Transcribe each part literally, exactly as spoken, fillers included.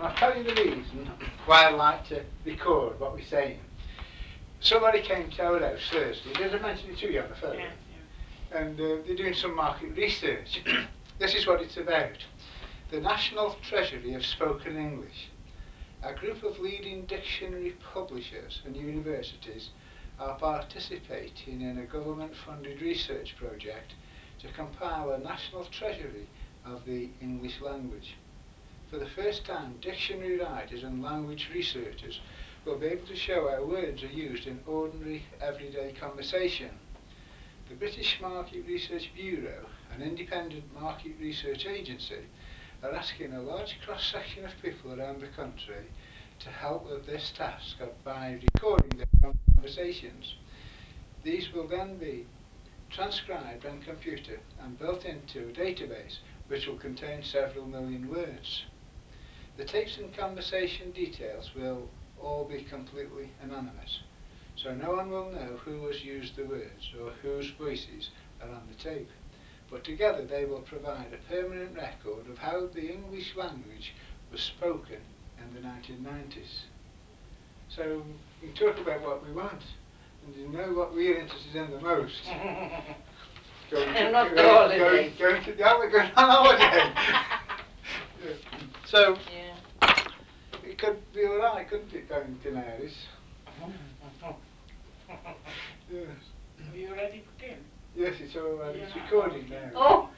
I'll tell you the reason why I like to record what we're saying. Somebody came to our house Thursday, did I mention it to you on the phone? Yeah, yeah. And uh, they're doing some market research. This is what it's about. The National Treasury of Spoken English. A group of leading dictionary publishers and universities are participating in a government-funded research project to compile a national treasury of the English language. For the first time, dictionary writers and language researchers will be able to show how words are used in ordinary, everyday conversation. The British Market Research Bureau, an independent market research agency, are asking a large cross-section of people around the country to help with this task by recording their conversations. These will then be transcribed on computer and built into a database which will contain several million words. The tapes and conversation details will all be completely anonymous, so no one will know who has used the words or whose voices are on the tape. But together they will provide a permanent record of how the English language was spoken in the nineteen nineties. So we can talk about what we want, and you know what we're interested in the most. Going to, Not going, holiday. going, going to the other going on holiday. Yeah. So Yeah. it could be alright, couldn't it, going to Canaries? Yes. Are you ready for ten? Yes, it's all right. Yeah. It's recording now. Oh!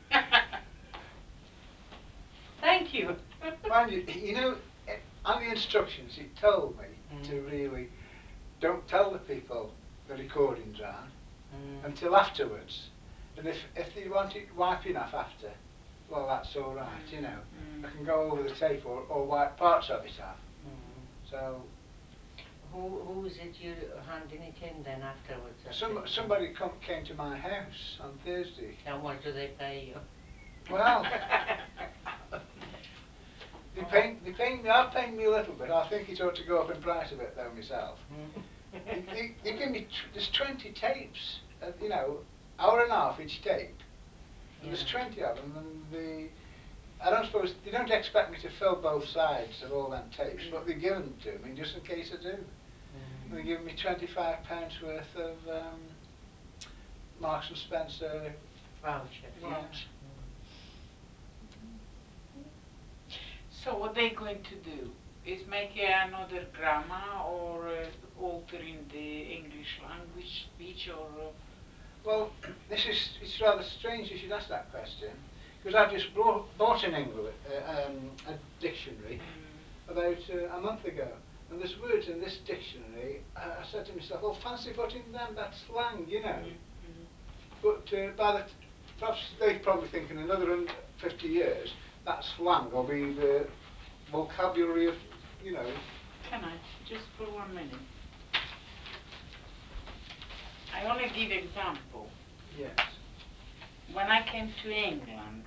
Thank you. Mind you, you know, eh, on the instructions it told me Mm. to really don't tell the people the recordings are Mm. until afterwards. And if, if they want it wiping off after, well, that's all right, you know. Mm. I can go over the tape or, or wipe parts of it off. Mm. So Who who is it you handing it in then afterwards? some, somebody come, came to my house on Thursday. How much do they pay you? Well, they pay, they pay, they are paying me a little bit. I think it ought to go up in price a bit though myself. they, they, they give me, tr there's twenty tapes, uh, you know, hour and a half each tape. And there's Yeah. twenty of them, and the, I don't suppose, they don't expect me to fill both sides of all them tapes, but they give them to me just in case I do. Mm. They give me twenty-five pounds worth of um, Marks and Spencer Vouchers. vouchers. So what they're going to do is make another grammar or uh, altering the English language speech or... Uh, Well, this is, it's rather strange you should ask that question, because I've just brought, bought an English, uh, um, a dictionary mm, about uh, a month ago, and there's words in this dictionary, uh, I said to myself, well, fancy putting them, that's slang, you know. mm, mm. But uh, by the, t perhaps they probably think in another fifty years, that slang will be the vocabulary of, you know. Can I, just for one minute? I only give example. Yes. When I came to England,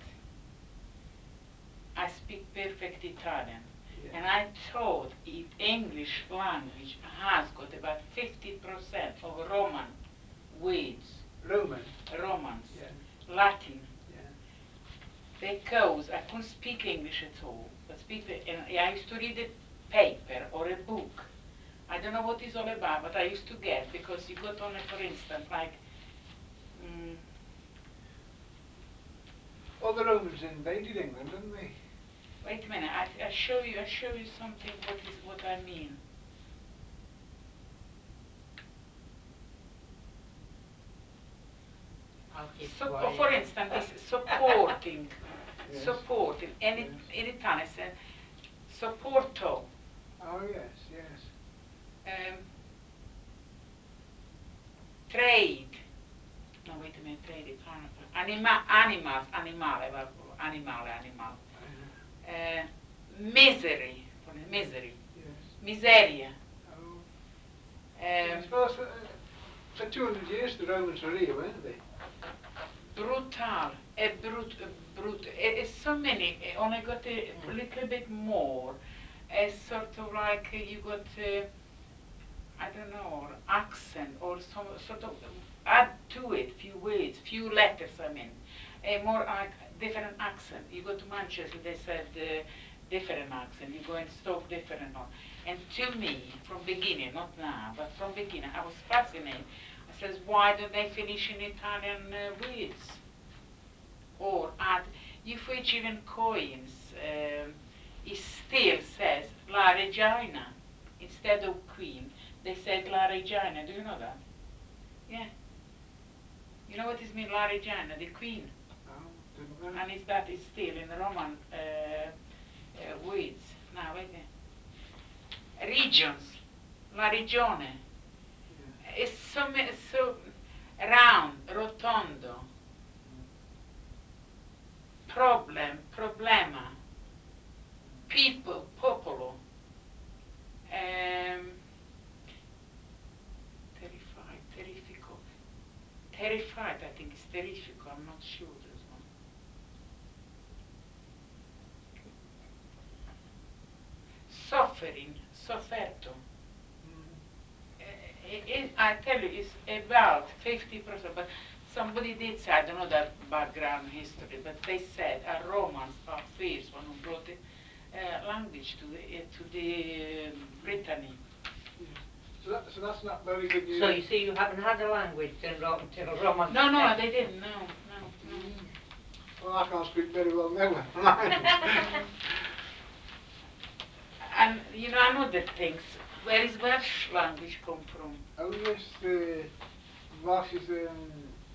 I speak perfect Italian. Yes. And I thought it English language has got about fifty percent of Roman words, Roman. Romans, Yeah. Latin, Yeah. because I couldn't speak English at all. But speak, and I used to read a paper or a book. I don't know what it's all about, but I used to get, because you got on it, for instance, like, mm, Well, the Romans invaded England, didn't they? wait a minute, I, I show you, I show you something, what is, what I mean. I'll keep So, quiet. for instance, this supporting, Yes. supporting, and it, Yes. in Italian it says supporto, Oh, yes, yes. um, trade, no wait a minute, trade, it's Anima, animals, animale, well, animale, animal, Uh, uh, misery, for the misery, yes. miseria, Oh. um, Yes, well, for, uh, for two hundred years the Romans were here, weren't they? brutal, a brut, a brut, it's so many, I only got a Mm. little bit more, it's sort of like uh, you got, uh, I don't know, or accent or some sort of, add to it few words, few letters, I mean, a more like different accent. You go to Manchester, they said uh, different accent. You go and talk different on. And to me, from beginning, not now, but from beginning, I was fascinated. I says, why don't they finish in Italian uh, words? Or add, if we even coins, um, it still says La Regina instead of Queen. They said La Regina. Do you know that? Yeah. You know what is mean La Regina, the Queen? Oh, didn't know. And is that is still in the Roman uh, uh, words. Now, wait a minute. Regions, La Regione. Yeah. It's so, ma- so round, rotondo. Problem, problema. People, popolo. Um, terrified, terrifico. Terrified, I think it's terrifico. I'm not sure this one. Suffering, sofferto. It, it, I tell you, it's about fifty percent, but somebody did say, I don't know that background history, but they said uh, Romans are first one who brought the uh, language to the, uh, to the um, Brittany. Yeah. So, that, so that's not very good news. So you see, you haven't had a language till, Ro till Roman. No, no, they didn't, no, no, no. Well, I can't speak very well now. Mind. And you know another things, where is Welsh language come from? Oh yes, the Welsh is, um,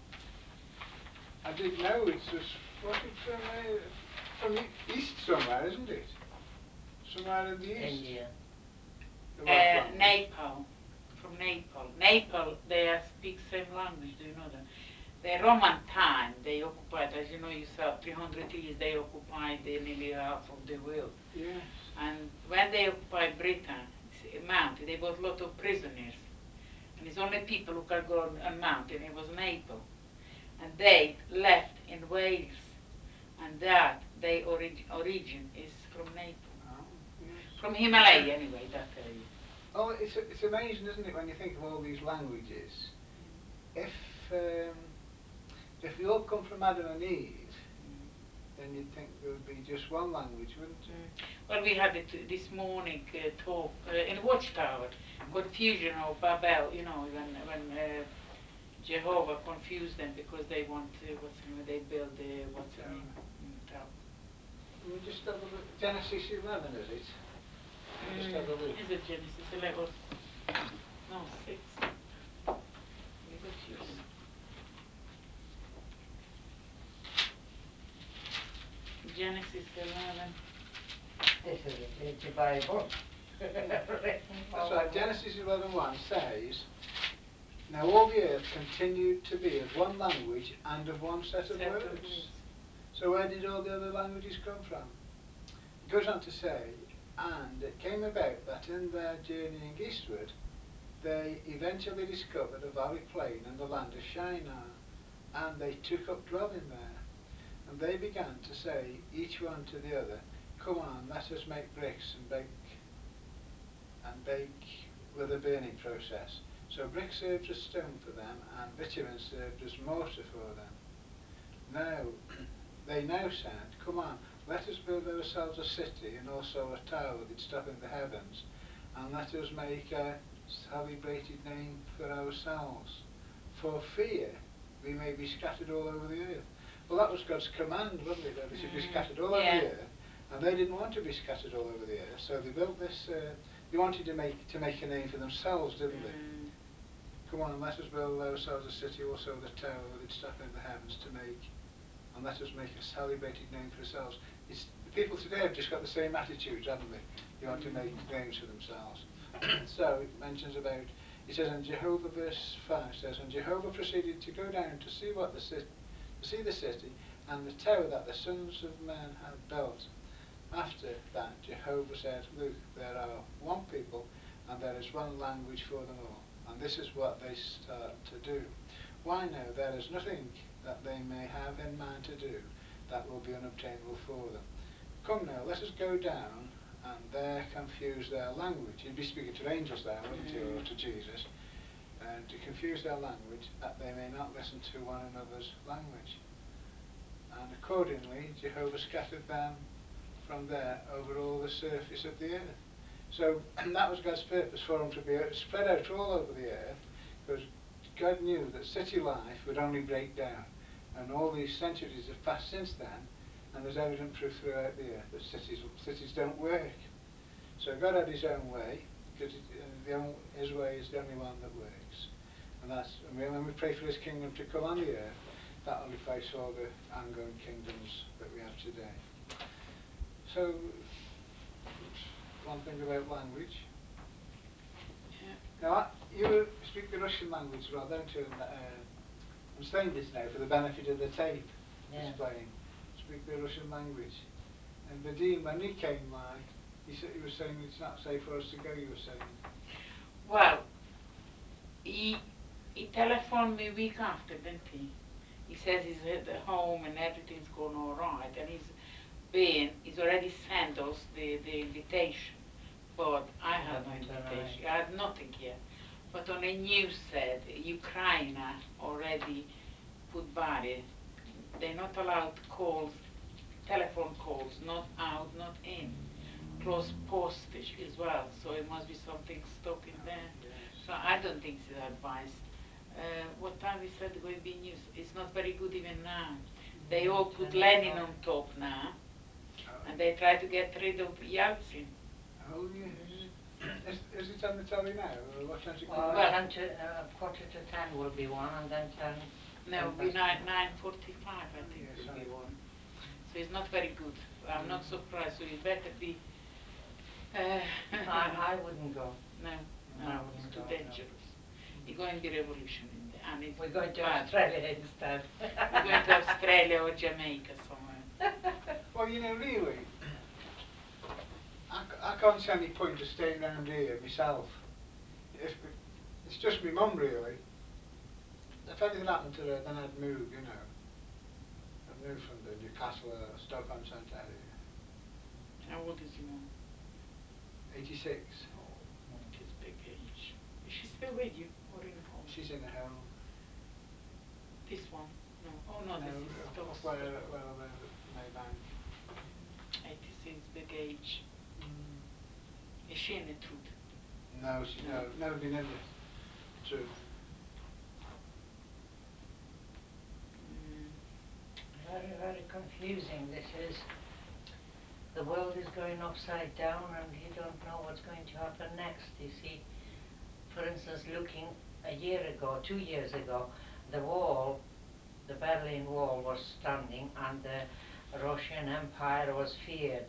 I did know it's just, what's it from, uh, from e east somewhere, isn't it? Somewhere in the east. India. The Welsh Uh, language. Nepal, from Nepal. Nepal, they are speak same language, do you know that? The Roman time, they occupied, as you know yourself, three hundred years, they occupied the nearly half of the world. Yes. And when they occupied Britain, it's a mountain, they brought a lot of prisoners. And it's only people who can go on a mountain, it was Nepal. And they left in Wales. And that, their orig origin is from Nepal. Oh, yes. From Himalaya anyway, that area. Oh, it's, it's amazing, isn't it, when you think of all these languages. If, um, if we all come from Adam and Eve, then you'd think there would be just one language, wouldn't you? Mm. Well, we had it this morning uh, talk uh, in Watchtower, confusion of Babel, you know, when, when uh, Jehovah confused them because they want, uh, what's the name, they build, uh, what's the name, mm, tower. Let me just have a look. Genesis eleven, is it? Just have a Mm. look. Is it Genesis eleven or, no, six. We got yours. Genesis eleven. This is a, it's a Bible. That's right, Genesis eleven one says, now all the earth continued to be of one language and of one set of Set of words. words. So where did all the other languages come from? It goes on to say, and it came about that in their journeying eastward, they eventually discovered a valley plain in the land of Shinar, and they took up dwelling there. And they began to say, each one to the other, come on, let us make bricks and bake and bake with a burning process. So brick served as stone for them, and bitumen served as mortar for them. Now, they now said, come on, let us build ourselves a city and also a tower with its top in the heavens, and let us make a celebrated name for ourselves. For fear we may be scattered all over the earth. Well, that was God's command, wasn't it, that they should be scattered all Yeah. over the earth, and they didn't want to be scattered all over the earth, so they built this, uh, they wanted to make to make a name for themselves, didn't they? Mm. Come on, let us build ourselves a city, also the tower with its top in the heavens, to make, and let us make a celebrated name for ourselves. It's, the people today have just got the same attitudes, haven't they? They want to make names for themselves. So it mentions about, it says in Jehovah, verse five says, and Jehovah proceeded to go down to see what the city, to see the city and the tower that the sons of men had built. After that, Jehovah said, look, there are one people and there is one language for them all. And this is what they start to do. Why now, there is nothing that they may have in mind to do that will be unobtainable for them. Come now, let us go down and there confuse their language. He'd be speaking to angels there, wouldn't he, or to Jesus, and to confuse their language, that they may not listen to one another's language. And accordingly, Jehovah scattered them from there over all the surface of the earth. So that was God's purpose, for them to be spread out all over the earth, because God knew that city life would only break down. And all these centuries have passed since then, and there's evident proof throughout the earth that cities cities don't work. So God had his own way, because it, uh, the own, his way is the only one that works. And that's, and when we pray for his kingdom to come on the earth, that will replace all the ongoing kingdoms that we have today. So, one thing about language. Yeah. Now, you speak the Russian language, well, don't you? Uh, I'm saying this now for the benefit of the tape Yeah. that's playing. Speak the Russian language. And Vadim, when he came by, he, said, he was saying it's not safe for us to go, you were saying. Well, he, he telephoned me a week after, didn't he? He says he's at the home and everything's going all right, and he's been, he's already sent us the, the invitation, but I had no invitation, I had nothing yet. But on the news said Ukraine already put barrier. They're not allowed calls, telephone calls, not out, not in. Plus postage as well, so it must be something stuck in there. Yes. So I don't think it's advised. Uh, what time we said going to be news? It's not very good even now. They all put Lenin on top now, Oh, and they try to get rid of Yeltsin. oh yes. Mm. Is, is it on the telly now? Or what time's it Well, coming Well, out? ten to, uh, quarter to ten will be one, and then ten. No, ten it'll be past nine, ten. nine forty-five, I Oh, think, yes, will be I- one. So it's not very good. I'm not Mm. surprised, so you better be... Uh, I, I wouldn't go. no, I no, wouldn't it's too go, no. dangerous. You're going to be revolution in there, and it's We're going to bad. Australia instead. We're going to Australia or Jamaica somewhere. Well, you know, really, I, c- I can't see any point of staying round here myself. If it's just my mum, really. If anything happened to her, then I'd move, you know. I'd move from the Newcastle or Stoke-on-Trent area. How old is your mom? eighty-six. Oh, it is big age. Is she still with you or in home? She's in a home. This one? No. Oh no, No, this is up Stoke. up where, where I live at Maybank. eighty-six, big age. Mm. Is she in the truth? No, she's No. no, never been in the truth. Mm. Very, very confusing this is. The world is going upside down, and you don't know what's going to happen next. You see, for instance, looking a year ago, two years ago, the wall, the Berlin Wall was standing, and the Russian Empire was feared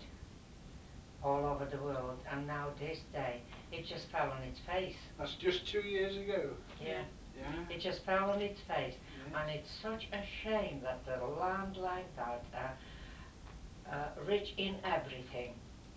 all over the world. And now this day, it just fell on its face. That's just two years ago. Yeah. Yeah. It just fell on its face, Yes. and it's such a shame that a land like that, uh, uh, rich in everything,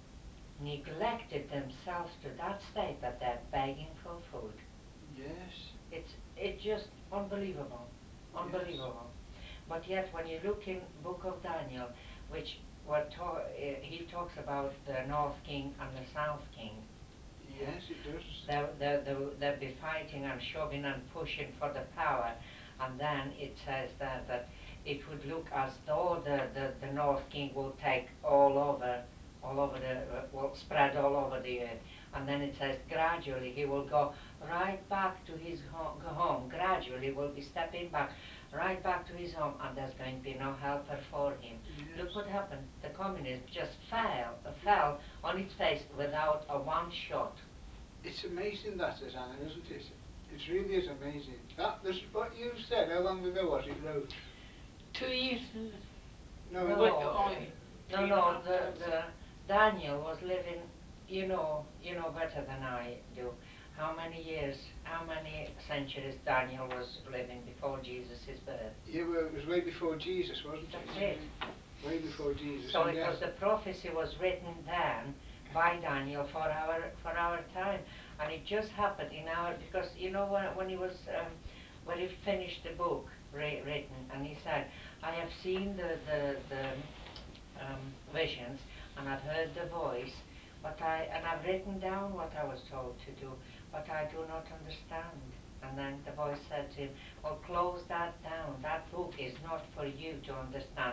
neglected themselves to that state that they're begging for food. Yes. It's it's just unbelievable, unbelievable. But yet, when you look in Book of Daniel, which what ta- uh, he talks about the North King and the South King, Yes, it does. they'll, they'll, they'll, they'll be fighting and shoving and pushing for the power, and then it says that, that it would look as though the, the, the North King will take all over, all over the, uh, will spread all over the earth, and then it says gradually he will go right back to his home, home, gradually will be stepping back, right back to his home, and there's going to be no helper for him. Yes. Look what happened, the communism just fell, uh, fell on its face without a one shot. It's amazing that is, Anna, isn't it? It really is amazing. That this what you said. How long ago was it wrote? Two years. uh, No, No, What, uh, oh, no, three and a no, half the, months. the Daniel was living, you know, you know better than I do. How many years, how many centuries Daniel was living before Jesus' birth? yeah, well, it was way before Jesus, wasn't That's it? it. Way before Jesus. So And it yes, was the prophecy was written then by Daniel for our for our time, and it just happened in our, because you know when when he was um, when he finished the book re- written, and he said, I have seen the the the um, visions, and I've heard the voice, but I and I've written down what I was told to do, but I do not understand. And then the voice said to him, well, close that down. That book is not for you to understand.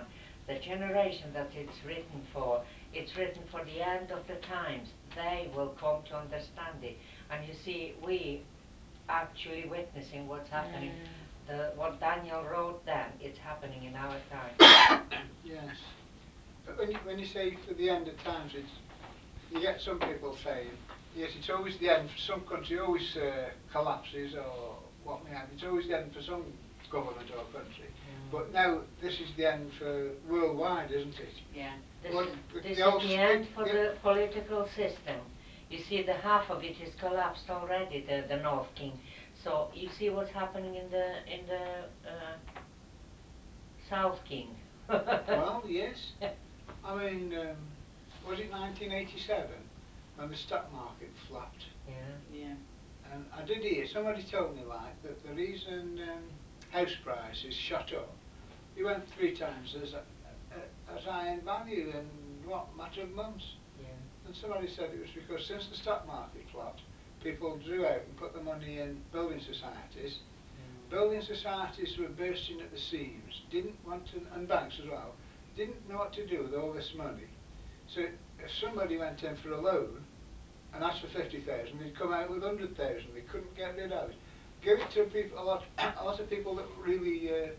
the generation that it's written for, it's written for the end of the times. They will come to understand it. And you see, we actually witnessing what's happening. Mm. The, what Daniel wrote then, it's happening in our time. Yes. But when you, when you say for the end of times, it's, you get some people saying, yes, it's always the end for some country, always uh, collapses or what may have. It's always the end for some government or country. Mm. But now this is the end for worldwide, isn't it? Yeah. This, What, is, the, this the is the end for the, the political system. You see, the half of it is collapsed already, the, the North King. So you see what's happening in the in the uh, South King. Well, yes. I mean, um, was it nineteen eighty-seven when the stock market flopped? Yeah. Yeah. And I did hear, somebody told me like, that the reason um, house prices shot up, it went three times as, a, a, as high in value in what, matter of months? Yeah. And somebody said it was because since the stock market flopped, people drew out and put the money in building societies. Mm. Building societies were bursting at the seams, didn't want to, and banks as well, didn't know what to do with all this money. So if somebody went in for a loan and asked for fifty thousand, they'd come out with one hundred thousand. They couldn't get rid of it. Give it to people, a lot, a lot of people that really uh,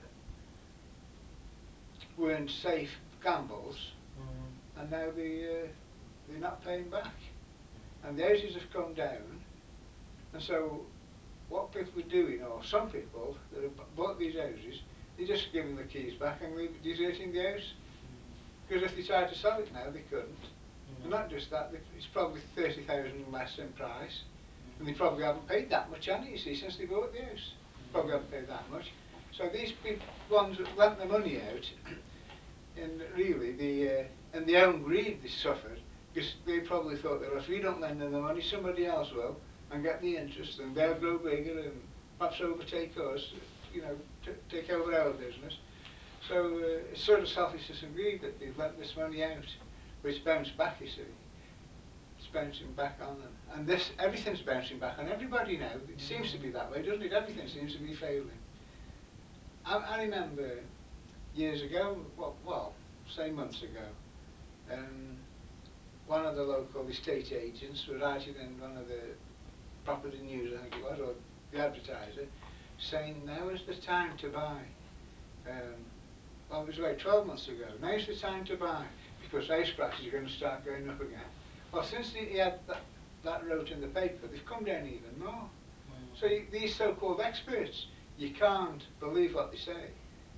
weren't safe gambles, Mm. and now they, uh, they're not paying back. And the houses have come down, and so what people are doing, or some people that have bought these houses, they're just giving the keys back and leave, deserting the house. Because if they tried to sell it now, they couldn't. Mm. And not just that, it's probably thirty thousand less in price. And they probably haven't paid that much on it, you see, since they bought the house. Probably haven't paid that much. So these people, ones that lent the money out, and really, the, uh, and their own greed they suffered, because they probably thought that if we don't lend them the money, somebody else will, and get the interest, and they'll grow bigger and perhaps overtake us, you know, t take over our business. So uh, it's sort of selfishness and greed that they've lent this money out, but it's bounced back, you see. It's bouncing back on them. And this, everything's bouncing back on everybody now. It seems to be that way, doesn't it? Everything seems to be failing. I, I remember years ago, well, well, say months ago, um, one of the local estate agents was writing in one of the property news, I think it was, or the advertiser, saying now is the time to buy. Um, well, it was about twelve months ago. Now's the time to buy, because house prices are going to start going up again. Well, since he had that, that wrote in the paper, they've come down even more. Mm. So you, these so-called experts, you can't believe what they say.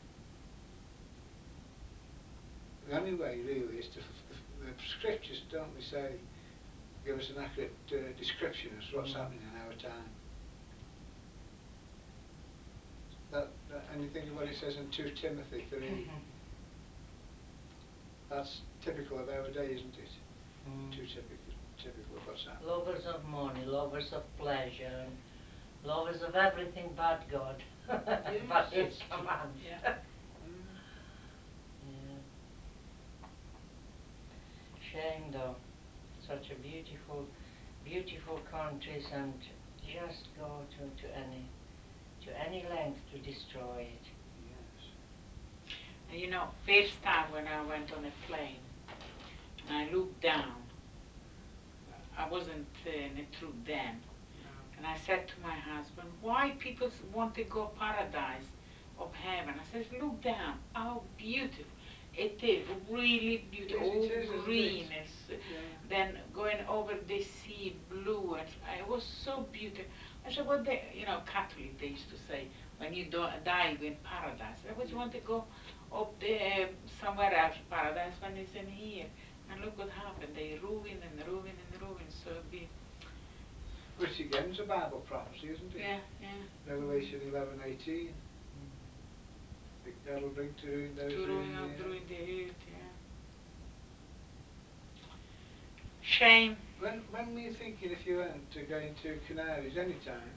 The only way, really, is to, the, the scriptures, don't they say, give us an accurate uh, description of what's mm. happening in our time. That, that, and you think of what it says in two Timothy three. That's typical of our day, isn't it? Mm. Too typical, typical of what's happening. Lovers of money, lovers of pleasure, and lovers of everything but God, yes. But His commands. Yeah. Mm. Yeah. Shame though, such a beautiful, beautiful countries, and just go to, to any, to any length to destroy it. Yes. And you know, first time when I went on a plane, and I looked down, I wasn't uh, in a troop then, no. And I said to my husband, why people want to go paradise of heaven? I said, look down, how beautiful. It is really beautiful, all yes, green, yeah. Then going over the sea, blue, and it was so beautiful. I said, what they, you know, Catholic, they used to say, when you do, die, you go in paradise. I always yeah. want to go up there, somewhere else, paradise, when it's in here. And look what happened, they ruin and ruin and ruin, so be. Which again is a Bible prophecy, isn't it? Yeah, yeah. Revelation eleven eighteen. Mm. God will bring to ruin those to who ruin, in the ruin the earth, yeah. Shame. When, when were you thinking if you went to going to Canaries any time?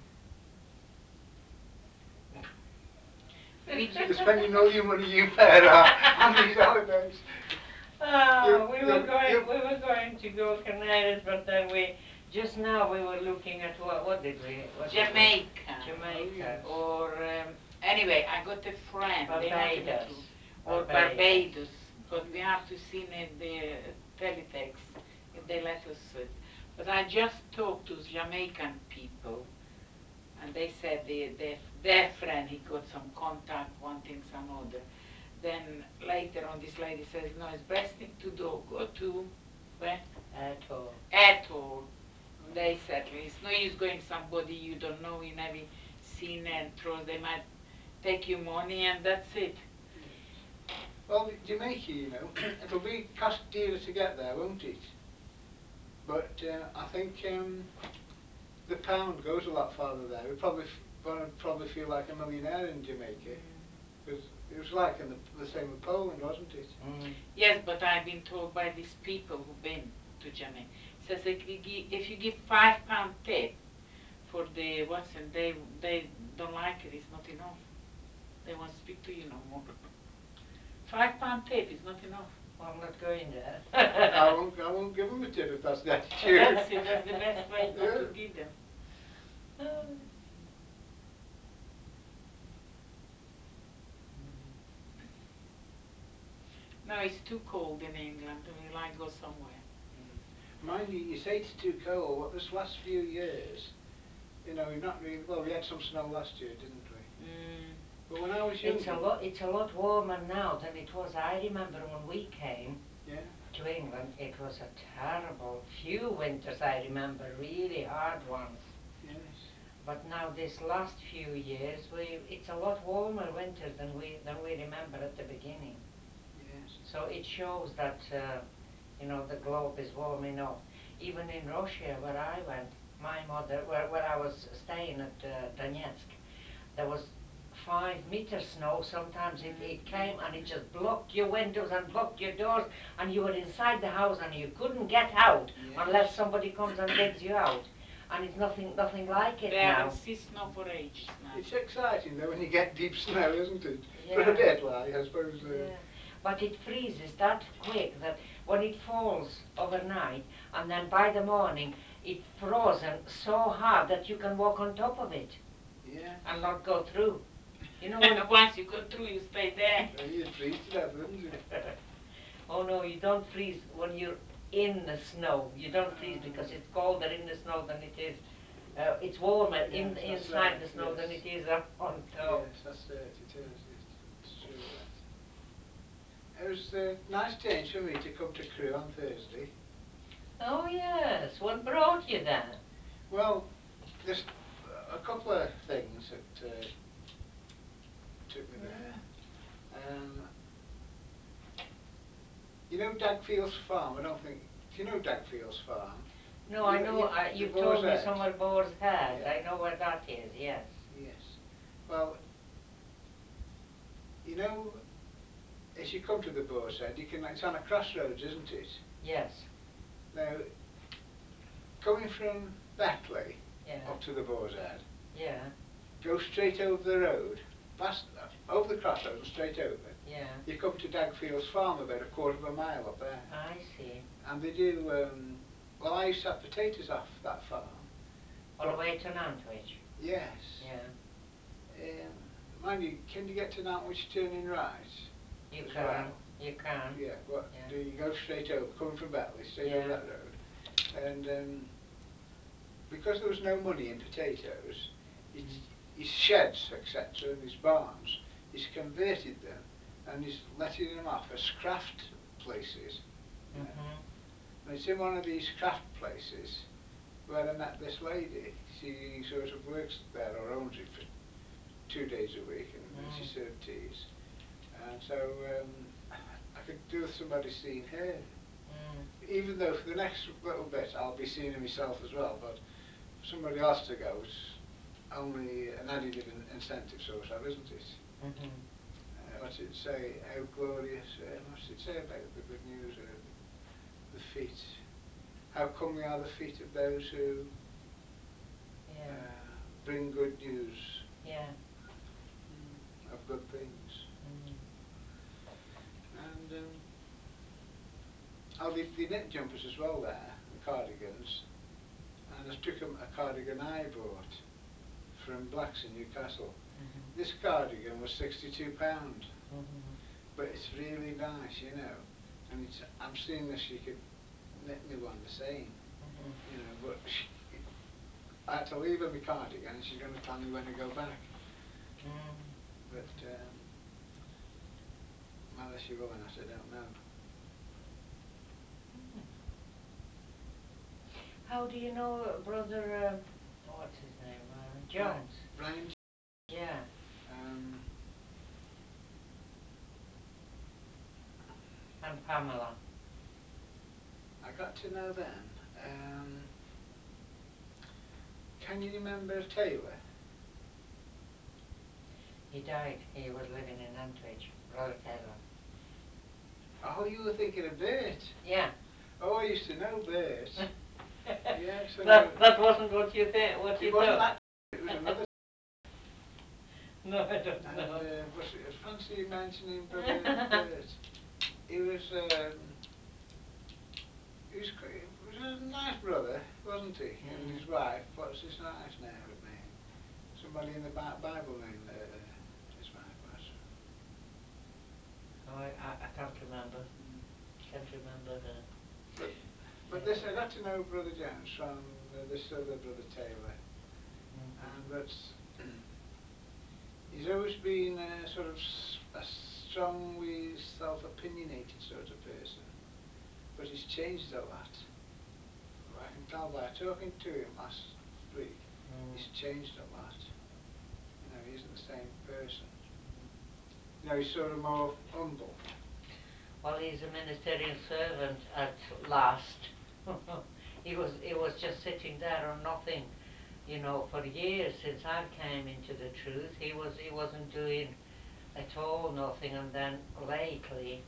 You're spending all your money you pay on these holidays. Oh, we were going. We were going to go Canaries, but then we just now we were looking at what? What did we? What Jamaica. Did we? Jamaica. Oh, or um, anyway, I got a friend. Barbados. Or Barbados. Barbados. but we have to see in the teletext if they let us. Uh, but I just talked to Jamaican people, and they said they, their, their friend, he got some contact, one thing, some other. Then later on, this lady says, no, it's best thing to do, go to, where? At all. At all. They said, it's no use going somebody you don't know, you never seen and trust, they might take your money and that's it. Well, Jamaica, you know, it'll be cost dearer to get there, won't it? But uh, I think um, the pound goes a lot farther there. We probably f probably feel like a millionaire in Jamaica, because it was like in the, the same with Poland, wasn't it? Mm. Yes, but I've been told by these people who've been to Jamaica, says if you give, if you give five pound tip for the what's and they they don't like it, it's not enough. They won't speak to you no more. Five pound tip is not enough. Well, I'm not going there. I won't I won't give them a tip if that's the attitude. That's it, that's the best way not Yeah. to give them. No, it's too cold in England. We like go somewhere. Mm. Mind you, you say it's too cold, but this last few years, you know, we've not really, well, we had some snow last year, didn't we? Mm. But when I was younger... It's a lot, it's a lot warmer now than it was. I remember when we came yeah. to England, it was a terrible few winters, I remember, really hard ones. Yes. But now this last few years, we, it's a lot warmer winters than we, than we remember at the beginning. Yes. So it shows that, uh, you know, the globe is warming up. Even in Russia, where I went, my mother, where, where I was staying at uh, Donetsk, there was five meter snow. Sometimes it, it came and it just blocked your windows and blocked your doors, and you were inside the house and you couldn't get out yes. unless somebody comes and digs you out. And it's nothing, nothing like it they now. haven't seen snow for ages now. It's exciting though when you get deep snow, isn't it? Yeah. For a bit, like, I suppose. Uh, Yeah. But it freezes that quick that when it falls overnight and then by the morning it's frozen so hard that you can walk on top of it yeah. and not go through. You know And when once you go through, you stay there. You'd freeze to death, wouldn't you? oh no, you don't freeze when you're in the snow. You don't freeze because it's colder in the snow than it is. Uh, it's warmer Yes, in that's inside right, the snow yes. than it is up on top. Yes, that's it. It is. It's, it's true. That. It was a nice change for me to come to Crewe on Thursday. Oh yes, what brought you there? Well, there's a couple of things that uh, took me there. Um, you know Dagfields Farm? I don't think. Do you know Dagfields Farm? No, you I know, you, I, the you've Boar's told me Head? somewhere Boar's Head. Yeah. I know where that is, yes. Yes. Well, you know, as you come to the Boar's Head, you can. It's on a crossroads, isn't it? Yes. Now, coming from Beckley Yeah. up to the Boar's Head, Yeah. go straight over the road, past, uh, over the crossroads and straight over. Yeah. You come to Dagfields Farm about a quarter of a mile up there. I see. And they do, um, well, I used to have potatoes off that farm. On the way to Nantwich? Yes. Yeah. Um, mind you, can you get to Nantwich turning right? You as can. well? You can. Yeah, but Yeah. do you go straight over, coming from Beckley, straight Yeah. over that road. And um, because there was no money in potatoes, his, his sheds, et cetera, and his barns, he's converted them and he's letting them off as craft places. You know. Mm-hmm. And it's in one of these craft places where I met this lady. She sort of works there or owns it for two days a week, and, and she Mm. served teas. And so um, I could do with somebody seeing her. Mm. Even though for the next little bit I'll be seeing her myself as well, but for somebody else to go, it's only an added in incentive sort of, isn't it? Mm-hmm. Uh, what's it say? How glorious, uh, what's it say about the good news, uh, the feet? How come we are the feet of those who Yeah. uh, bring good news Yeah. mm, of good things? Mm. And um, oh, they, they knit jumpers as well there, and cardigans. And I took them a cardigan I bought from Blacks in Newcastle. Mm-hmm. This cardigan was sixty-two pounds. Mm-hmm. but it's really nice, you know. And it's, I'm seeing if she could knit me one the same, Mhm. you know, but she, I had to leave her my cardigan and she's going to tell me when to go back. Mm. But um, whether she will or not, I don't know. Mm. How do you know uh, brother, um, what's his name, uh, Jones? Brian, Yeah. um, And Pamela. I got to know them. Um, can you remember Taylor? He died. He was living in Antwerp. Brother Taylor. Oh, you were thinking of Bert. Yeah. Oh, I used to know Bert. Yes, I know. That that wasn't what you think. What It you wasn't thought. that. It was another. No, I don't And know. uh, was it, fancy you mentioning Brother Bert. He was. Um, he was. qu- He was a nice brother, wasn't he? And Mm. his wife. What's his wife's name? name? Somebody in the Bi- Bible named uh, his wife was. Oh, I, I I can't remember. Mm. Can't remember her. But but Yeah. this I got to know Brother Jones from uh, this other Brother Taylor, Mhm. and that's he's always been a sort of s- a strongly self-opinionated sort of person, but he's changed a lot. I can tell by talking to him last week, Mm. he's changed a lot. You know, he isn't the same person. You know, he's sort of more humble. Well, he's a ministerial servant at last. he was he was just sitting there on nothing, you know, for years since I came into the truth. He was he wasn't doing at all nothing, and then lately,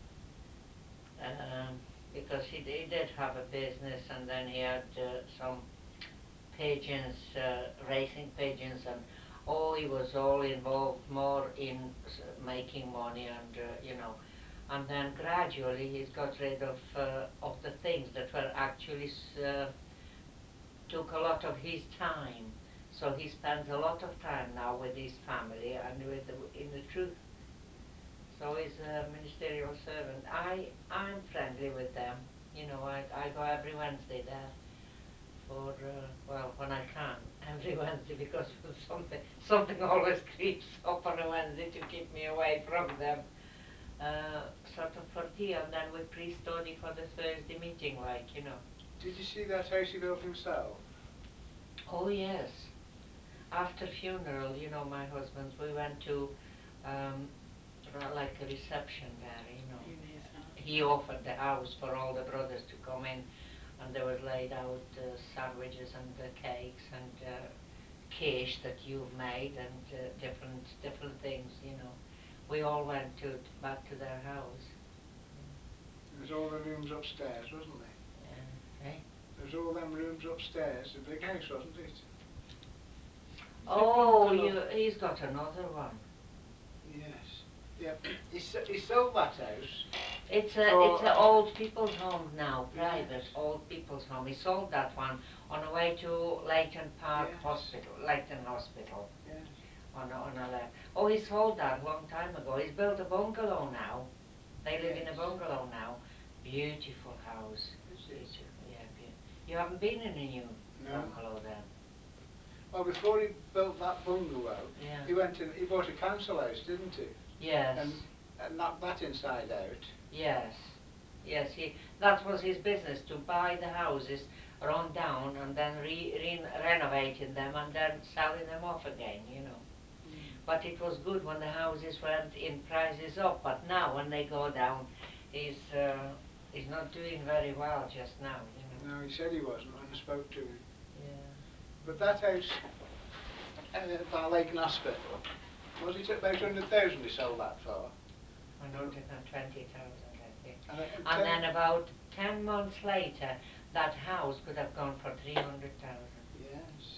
um, because he, he did have a business, and then he had uh, some pigeons, uh, racing pigeons, and oh, he was all involved more in s- making money, and uh, you know, and then gradually he's got rid of uh, of the things that were actually s- uh, took a lot of his time. So he spends a lot of time now with his family and with the, in the truth. So he's a ministerial servant. I I'm friendly with them. You know, I I go every Wednesday there for uh, well, when I can, every Wednesday, because something something always creeps up on a Wednesday to keep me away from them. Uh, sort of for tea, and then we pre-study for the Thursday meeting, like, you know. Did you see that house he built himself? Oh yes. After funeral, you know, my husband's, we went to um, ra- like a reception there, you know. In his He house. offered the house for all the brothers to come in, and there was laid out uh, sandwiches and uh, cakes and uh, quiche that you've made and uh, different different things, you know. We all went to back to their house. There was all the rooms upstairs, wasn't there? Yeah. Eh? There was all them rooms upstairs, a big house, wasn't it? It's a Oh, bungalow. you, he's got another one. Yes. Yeah. he, s- he sold that house It's a it's for, a old people's home now, yes, private old people's home. He sold that one on the way to Leighton Park yes, Hospital, Leighton Hospital, yes. on a, on a left. Oh, he sold that a long time ago. He's built a bungalow now. They live in a Yes. bungalow now. Beautiful house. Is it? Beautiful, yeah. Be- you haven't been in a new No. bungalow then? Well, before he built that bungalow, Yeah. he went and he bought a council house, didn't he? Yes. And, and knocked that inside out. Yes, yes, he, that was his business, to buy the houses, run down, and then re, re renovating them and then selling them off again, you know. Mm. But it was good when the houses went in prices up, but now when they go down, he's, uh, he's not doing very well just now, you know. No, he said he wasn't when I spoke to him. Yeah. But that house uh, by Leighton Hospital, was it about one hundred thousand he sold that for? one hundred twenty thousand, I think. And, and And ten, then about ten months later, that house could have gone for three hundred thousand. yes.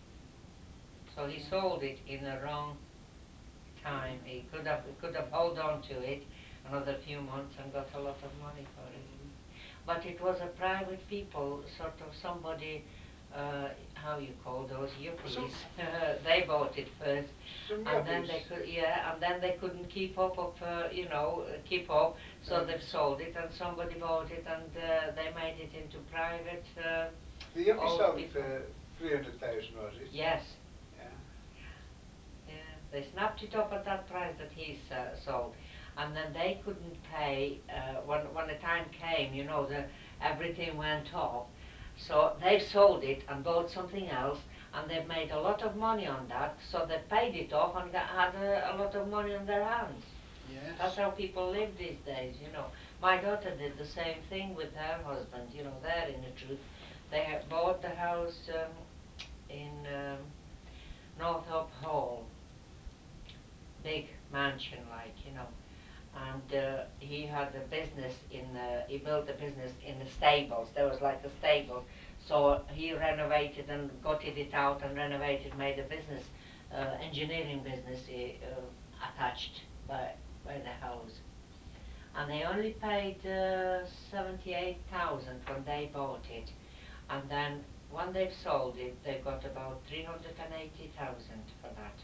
So he Yeah. sold it in the wrong time. Mm. He could have he could have held on to it another few months and got a lot of money for it. Mm. But it was a private people, sort of somebody uh, how you call those Some, yuppies. They bought it first, some and then they yuppies. could, yeah, and then they couldn't keep up of, uh, you know, uh, keep up. So they've Yes. sold it, and somebody bought it, and uh, they made it into private. Uh, The yuppie old sold it people. for three hundred thousand, was it? Yes. Yeah. Yeah, they snapped it up at that price that he's uh, sold, and then they couldn't pay uh, when when the time came. You know, the everything went up, so they've sold it and bought something else, and they've made a lot of money on that. So they paid it off and got, had a, a lot of money on their hands. That's Yes. how people live these days. You know, my daughter did the same thing with her husband. You know, they're in the truth. They had bought the house um, in um, Northrop Hall, big mansion like, you know. And uh, he had a business in, uh, he built a business in the stables. There was like a stable. So he renovated and gutted it out and renovated, made a business, uh, engineering business uh, attached by, by the house. And they only paid uh, seventy-eight thousand when they bought it. And then when they've sold it, they've got about three hundred eighty thousand for that.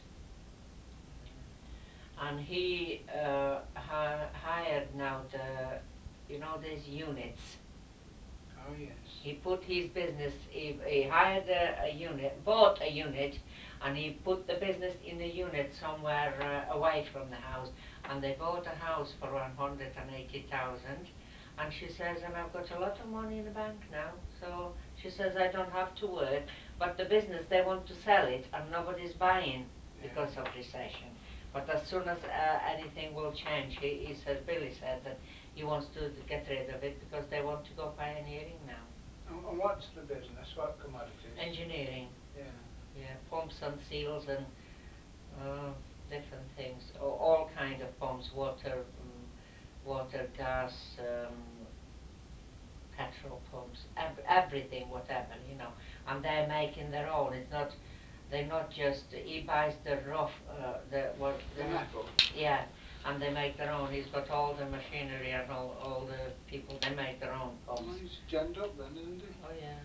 And he uh, ha hired now the, you know, these units. Oh yes. He put his business, he, he hired a, a unit, bought a unit, and he put the business in the unit somewhere uh, away from the house. And they bought a house for one hundred eighty thousand. And she says, and I've got a lot of money in the bank now. So she says, I don't have to work. But the business, they want to sell it, and nobody's buying Yeah. because of recession. But as soon as uh, anything will change, he, he said, Billy said that he wants to get rid of it because they want to go pioneering now. And, and what's the business? What commodities? Engineering. Yeah. Yeah, pumps and seals and uh, different things. A- all kind of pumps, water, um, water, gas, um, petrol pumps, ev- everything, whatever, you know. And they're making their own. It's not, they're not just, he buys the rough, uh, the, what, The metal. yeah, and they make their own. He's got all the machinery and all, all the people, they make their own Well, pumps. he's genned up then, isn't he? Oh yeah.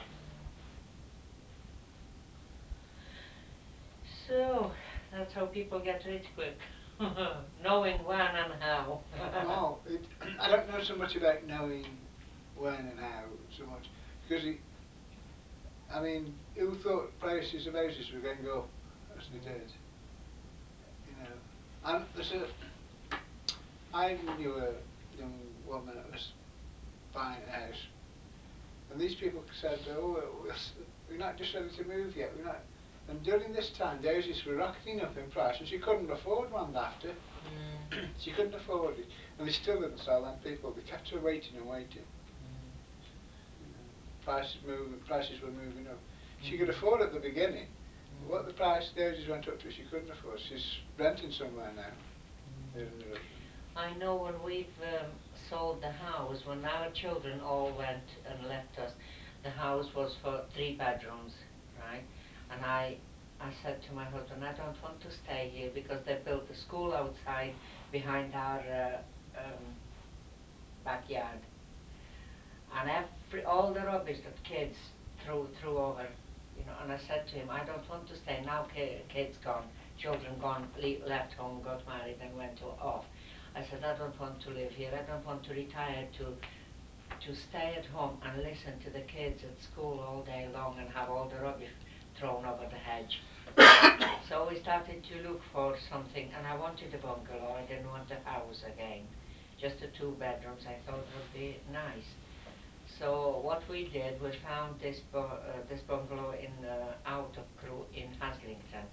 So, that's how people get rich quick. Knowing when and how. Well, it, I don't know so much about knowing when and how so much, because he, I mean, who thought prices of houses were going to go up as they did? You know, and there's a, I knew a young woman that was buying a house, and these people said, oh, we're, we're not just ready to move yet, we're not. And during this time, the houses were rocketing up in price, and she couldn't afford one after. Mm. She couldn't afford it, and they still didn't sell them people. They kept her waiting and waiting. Mm. You know, prices moving, prices were moving up. She could Mhm. afford at the beginning. Mm. What the price the houses went up to, she couldn't afford. She's renting somewhere now. Mm. Here in the Rutland. I know when we've um, sold the house, when our children all went and left us, the house was for three bedrooms, right? And I, I said to my husband, I don't want to stay here because they built a school outside behind our uh, um, backyard. And every, all the rubbish that kids threw, threw over, you know, and I said to him, I don't want to stay now, ki- kids gone, children gone, le left home, got married and went to, off. I said, I don't want to live here, I don't want to retire to, to stay at home and listen to the kids at school all day long and have all the rubbish thrown over the hedge. So we started to look for something, and I wanted a bungalow, I didn't want a house again, just the two bedrooms, I thought would be nice. So what we did, we found this bu uh, this bungalow in uh, out of Crewe in Haslington,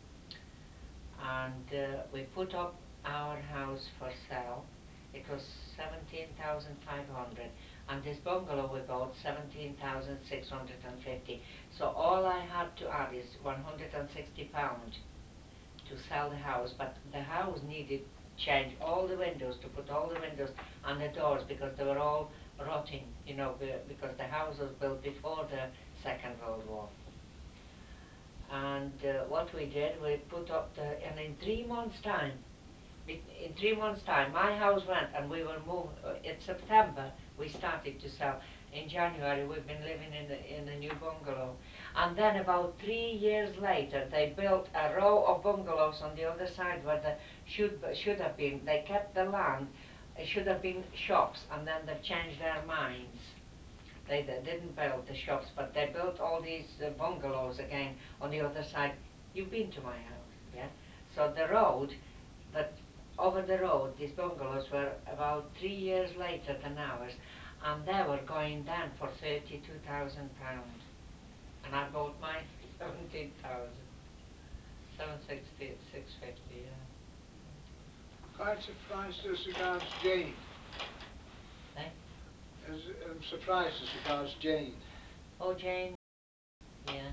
and uh, we put up our house for sale. It was seventeen thousand five hundred, and this bungalow we bought seventeen thousand six hundred and fifty. So all I had to add is one hundred and sixty pound to sell the house, but the house needed change all the windows, to put all the windows and the doors because they were all rotting, you know, be, because the house was built before the Second World War. And uh, what we did, we put up the, and in three months' time, in three months' time, my house went and we will move, uh, in September, we started to sell. in January we've been living in the, in the new bungalow. And then about three years later they built a row of bungalows on the other side where the should should have been, they kept the land, it should have been shops, and then they've changed their minds. They, they didn't build the shops, but they built all these uh, bungalows again on the other side. You've been to my house, yeah? So the road, that over the road, these bungalows were about three years later than ours, and they were going down for thirty-two thousand pounds. And I bought mine for seventeen thousand. seven sixty, six fifty, yeah. Quite surprised as regards Jane. Eh? As, I'm surprised as regards Jane. Oh, Jane, yeah.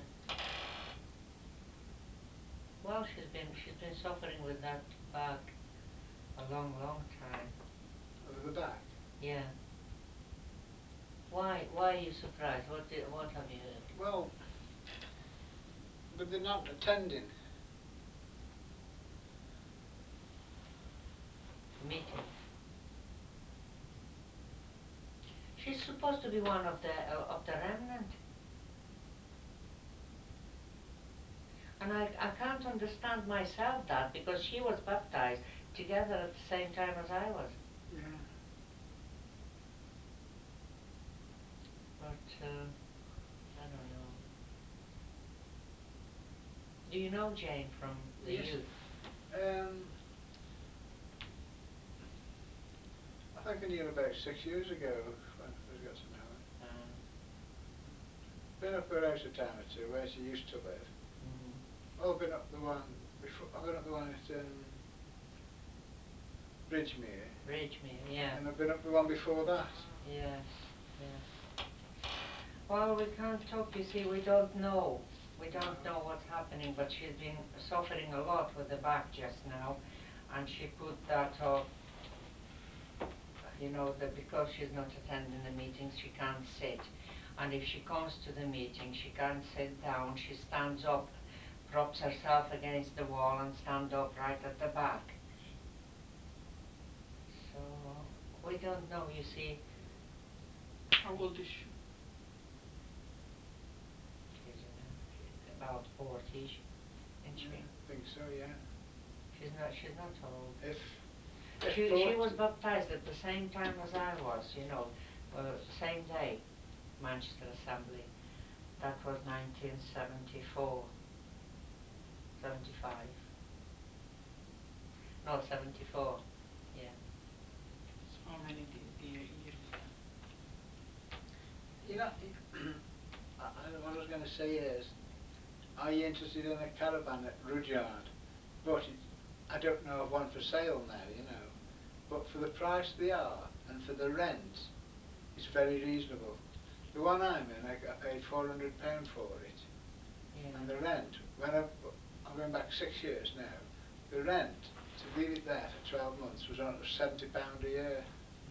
Well, she's been she's been suffering with that back a long, long time. Over the back. Yeah. Why? Why are you surprised? What did, what have you heard? Well, but they're not attending. Meetings. She's supposed to be one of the uh, of the remnant. And I, I can't understand myself that, because she was baptized together at the same time as I was. Yeah. But uh, I don't know. Do you know Jane from the Yes. youth? Um, I think I knew her about six years ago when I first got to know her. Uh, Been up her house a time or two where she used to live. mm-hmm. Well, I've been up the one before. I've been up the one at um, Bridgemere. Bridgemere, yeah. And I've been up the one before that. Yes, yes. Well, we can't talk, you see, we don't know. We don't No. know what's happening, but she's been suffering a lot with the back just now, and she put that up, you know, that because she's not attending the meetings, she can't sit. And if she comes to the meeting, she can't sit down, she stands up, props herself against the wall and stands up right at the back. So, we don't know, you see. How old is she? She's, uh, she's about forty, isn't she? Yeah, I think so. Yeah. She's not, she's not old. If if She, she was forty. baptized at the same time as I was, you know, uh, same day, Manchester Assembly. That was nineteen seventy-four, seventy-five. No, seventy-four, yeah. So how many de- de- years then? You know, I, I, what I was going to say is, are you interested in a caravan at Rudyard? But it, I don't know of one for sale now, you know. But for the price they are and for the rent, it's very reasonable. The one I'm in, I, I paid four hundred pounds for it. Yeah. And the rent, when I, I'm going back six years now, the rent, to leave it there for twelve months, was on seventy pounds a year.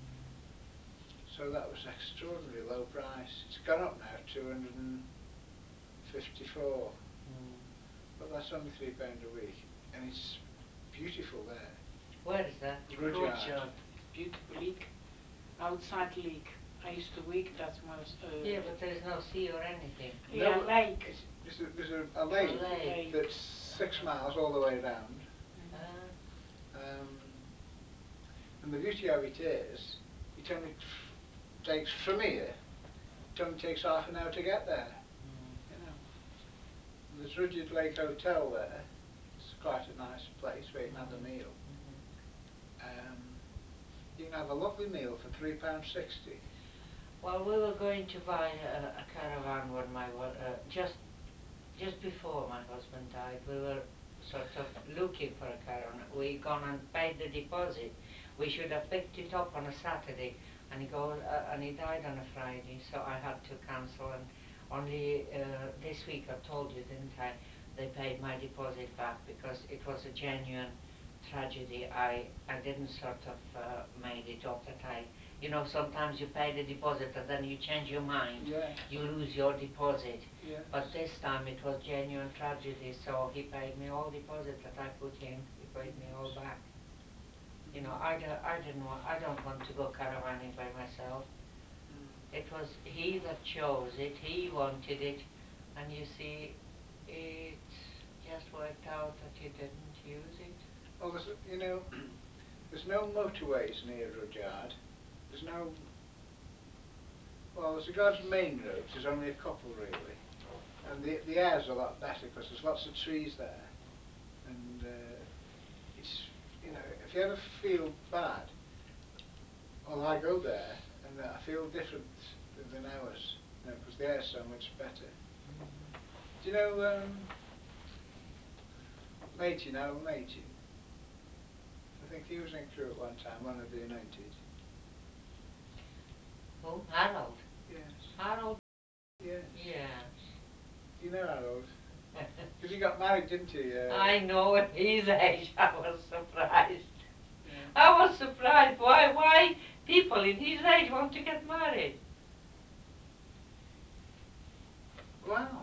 So that was extraordinarily low price. It's gone up now, two hundred fifty-four. Mm. But that's only three pounds a week. And it's beautiful there. Where is that? Rudyard. Rudyard. Beautiful lake. Outside lake. I used to work that was. Uh, Yeah, but there is no sea or anything. Yeah, No, lake. It's, there's a, there's a, a lake, lake. that's six miles all the way round. Mhm. Uh, Um, and the beauty of it is, it only f- takes from here, it only takes half an hour to get there. mm. You know. And there's Rudyard Lake Hotel there. It's quite a nice place where you can have a Mhm. meal. Mhm. Um, you can have a lovely meal for three pounds sixty. Well, we were going to buy a, a caravan when my, wa- uh, just just before my husband died. We were sort of looking for a caravan. We gone and paid the deposit. We should have picked it up on a Saturday, and he go uh, and he died on a Friday, so I had to cancel. And only uh, this week, I told you, didn't I? They paid my deposit back because it was a genuine tragedy. I I didn't sort of uh, made it up that I, you know, sometimes you pay the deposit and then you change your mind. Yes. You lose your deposit. Yes. But this time it was genuine tragedy, so he paid me all deposit that I put in. He paid me all back. You know, I, do, I didn't want, I don't want to go caravanning by myself. Mm. It was he that chose it, he wanted it, and you see, it just worked out that you didn't use it. Well, there's, you know, there's no motorways near Rudyard. There's no, well, as regards main roads, there's only a couple really. And the, the air's a lot better because there's lots of trees there. And uh, it's, you know, if you ever feel bad, well, I go there and uh, I feel different than ours, you know, because the air's so much better. Mm-hmm. Do you know, um, Matey now, Matey? I think he was in crew at one time, one of the United. Who? Harold? Yes. Harold? Yes. Yes. You know Harold? Because he got married, didn't he? Uh, I know at his age, I was surprised. yeah. I was surprised. Why, why people in his age want to get married? Wow.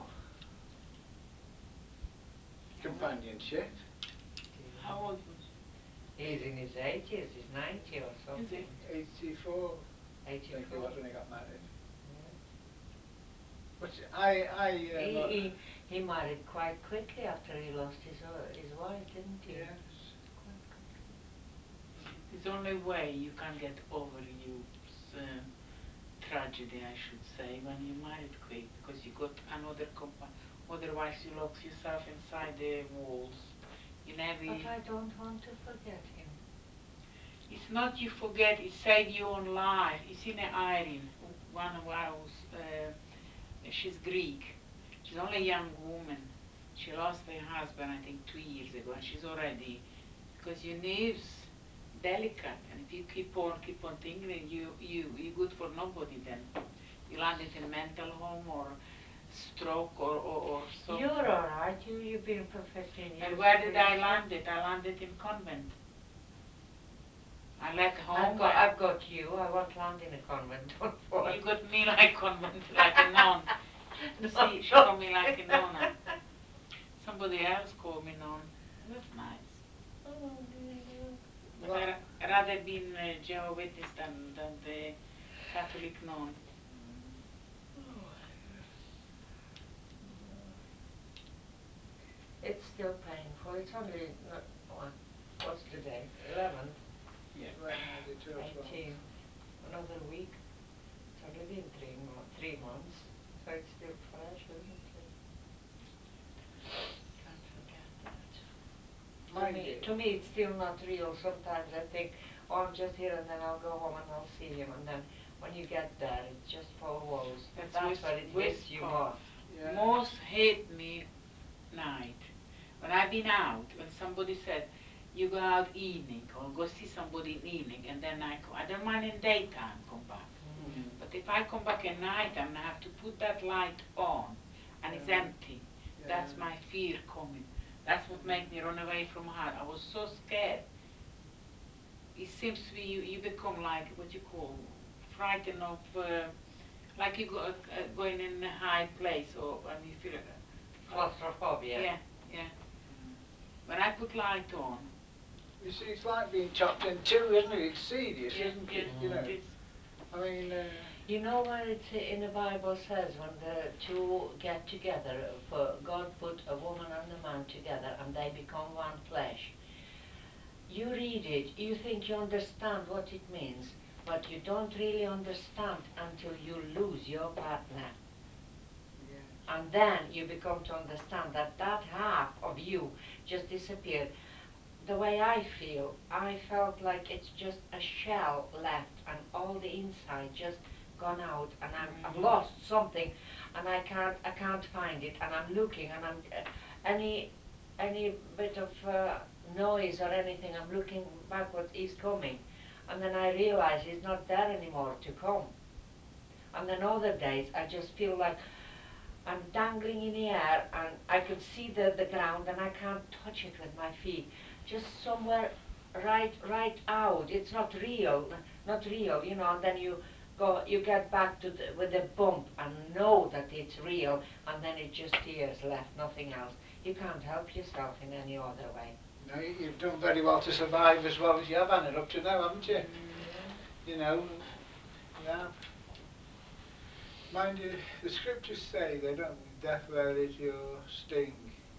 Companionship. How old was He's in his eighties, he's ninety or he? Is something. he? eighty-four, I think he eighty-four? was when he got married. Yeah. But I, I, um, He, uh, he, he married quite quickly after he lost his, uh, his wife, didn't he? yes. Quite quickly. It's the only way you can get over your uh, tragedy, I should say, when you married quick, because you got another company. Otherwise, you lock yourself inside the walls. You never. But I don't want to forget him. It's not you forget. It saved your own life. It's in Irene, one of our. Uh, she's Greek. She's only a young woman. She lost her husband, I think, two years ago, and she's already, because your nerves delicate, and if you keep on keep on thinking, you you you good for nobody. Then you landed in mental home or stroke or or, or something. You're all right. You you've been perfectly used. And where did I land it? I landed in convent. I left home. I've got, I've got you. I won't land in a convent. Don't worry. You got me like convent, like a nun. No, See, she no. called me like a nonna. Somebody else called me nun. That's nice. Oh dear. But I ra- rather been a Jehovah's Witness than, than the Catholic nun. Oh. It's still painful. It's only not what? What's today? Eleventh, Yeah. When I did two or twelve. eighteenth. Another week. It's only been three mo three months, so it's still fresh, isn't it? Can't forget that. To Mind me, you, to me, it's still not real. Sometimes I think, oh, I'm just here, and then I'll go home and I'll see him, and then when you get there, it's just four walls. That's, That's where it hits you whisper. most. yeah. Most hate me night. When I've been out, when somebody said, you go out evening or go see somebody in evening, and then I come, I don't mind in daytime come back. Mm. Mm. But if I come back at night and I have to put that light on and it's Yeah. empty, Yeah. that's my fear coming. That's what made me run away from her. I was so scared. It seems to be you, you become like what you call frightened of, uh, like you go, uh, going in a high place or and you feel uh, Claustrophobia. yeah, yeah. Mm. When I put light on, You see, it's like being chopped in two, isn't it? It's serious, yeah, isn't yeah, it? You know. it is. I mean, uh, You know what it's in the Bible says when the two get together, for God put a woman and a man together and they become one flesh. You read it, you think you understand what it means, but you don't really understand until you lose your partner. yes. And then you become to understand that that half of you just disappeared. The way I feel, I felt like it's just a shell left and all the inside just gone out, and I'm, I've Mhm. lost something, and I can't I can't find it, and I'm looking, and I'm uh, any any bit of uh, noise or anything, I'm looking backward, he's coming, and then I realize he's not there anymore to come. And then other days I just feel like I'm dangling in the air and I can see the, the ground and I can't touch it with my feet. Just somewhere right right out. It's not real, not real, you know, and then you go you get back to the, with a bump and know that it's real, and then it's just tears left, nothing else. You can't help yourself in any other way. No, you- you've done very well to survive as well as you have, Anna, up to now, haven't you? Mm. You know, you have. Mind you, the scriptures say they don't death, where is your sting?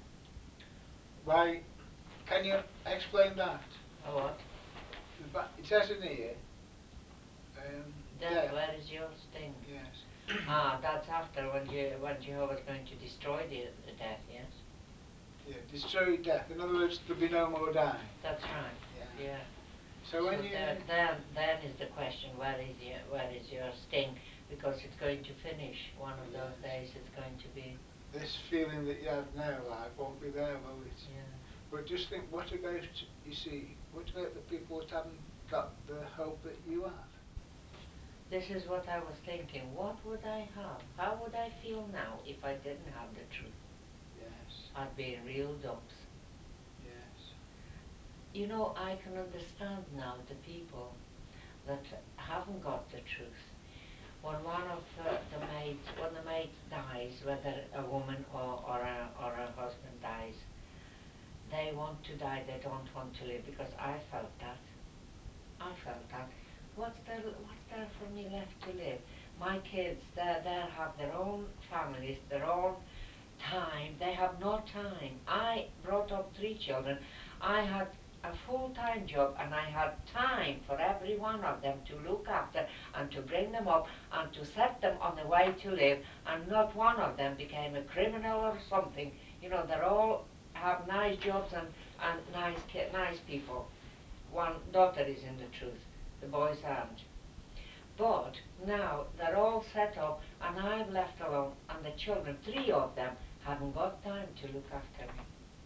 Why, can you explain that? A what? The Ba- It says in here, um, Death, death, where is your sting? yes. Ah, that's after when Je- when Jehovah's going to destroy the, the death, yes? Yeah, destroy death. In other words, there'll be no more dying. That's right. Yeah. Yeah. So when so you, then, then, then is the question, where is your, where is your sting? Because it's going to finish. One of those Yes. days it's going to be, this feeling that you have now, like, won't be there, will it? yeah. But just think, what about, you see, what about the people that haven't got the hope that you have? This is what I was thinking. What would I have? How would I feel now if I didn't have the truth? Yes, I'd be in real dumps. yes. You know, I can understand now the people that haven't got the truth. When one of uh, the maids, when the maid dies, whether a woman or, or, a, or a husband dies, they want to die, they don't want to live, because I felt that. I felt that. What's there, what's there for me left to live? My kids, they they have their own families, their own time. They have no time. I brought up three children. I had a full-time job and I had time for every one of them to look after and to bring them up and to set them on the way to live, and not one of them became a criminal or something. You know, they're all have nice jobs and, and nice, nice people. One daughter is in the truth, the boys aren't. But now they're all set up and I'm left alone, and the children, three of them, haven't got time to look after me,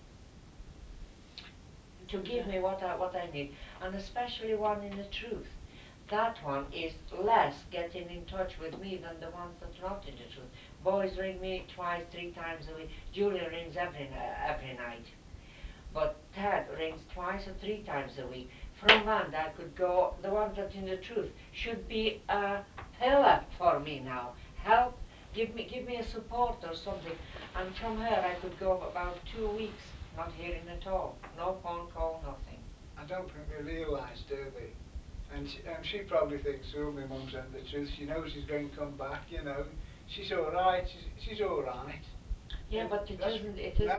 to give me what I, what I need, and especially one in the truth. That one is less getting in touch with me than the ones that's not in the truth. Boys ring me twice, three times a week. Julia rings every, uh, every night. But Ted rings twice or three times a week. From Amanda I could go, the one that's in the truth should be a pillar for me now. Help, give me give me a support or something. And from her I could go about two weeks not hearing at all. No phone call, nothing. I don't think they realise, do they? And she, um, she probably thinks, oh, my mum's telling the truth. She knows she's going to come back, you know. She's all right. She's, she's all right. Yeah, And but it that's, isn't, it no,